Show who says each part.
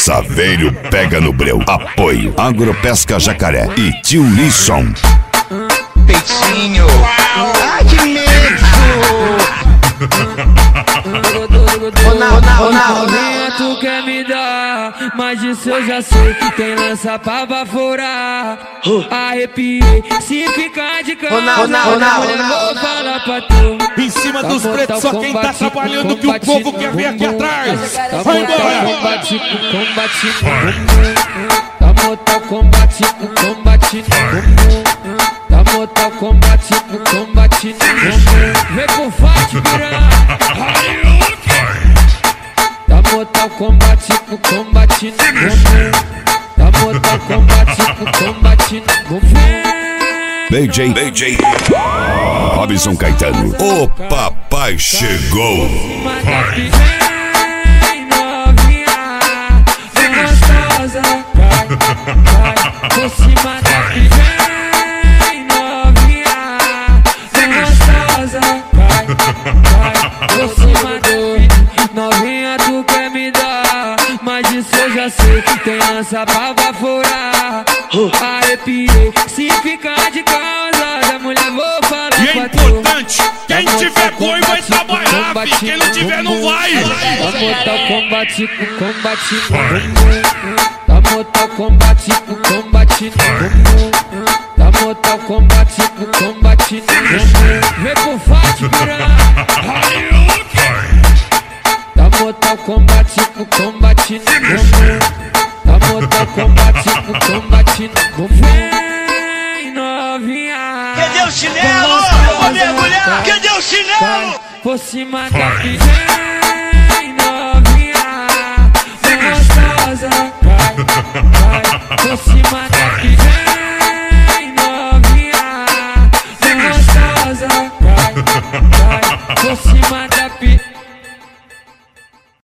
Speaker 1: Saveiro pega no breu. Apoio Agropesca Jacaré e Tio Lisson.
Speaker 2: Peitinho. Ai, que medo.
Speaker 3: Tu quer me dar, mas disso eu já sei que tem lança pra baforar. Arrepiei, se ficar de casa, vou falar pra tu.
Speaker 4: Em cima dos pretos, só quem tá trabalhando que o povo quer ver aqui atrás. Vai embora!
Speaker 3: Combate no tá mortal combate no combate no tá mortal combate no combate no vem com forte piranha. Tá mortal combate no combate no tá mortal combate no combate no
Speaker 1: BJ Robson Caetano. O papai chegou.
Speaker 3: Por cima da vem novinha, gostosa, vai, por cima do novinha tu quer me dar, mas isso eu já sei que tem lança pra baforar. Arrepiei, se ficar de casa, da mulher vou falar pra tu.
Speaker 4: E é importante, quem tiver boi vai trabalhar, quem não tiver não vai.
Speaker 3: Tá mortal combate com combate tá mortal combate com combate tá mortal combate com combate vem com forte piranha. Tá mortal combate com combate tá mortal combate com combate vem novinha.
Speaker 2: Cadê o chinelo? Eu vou mergulhar. Cadê o chinelo?
Speaker 3: Por cima da piranha.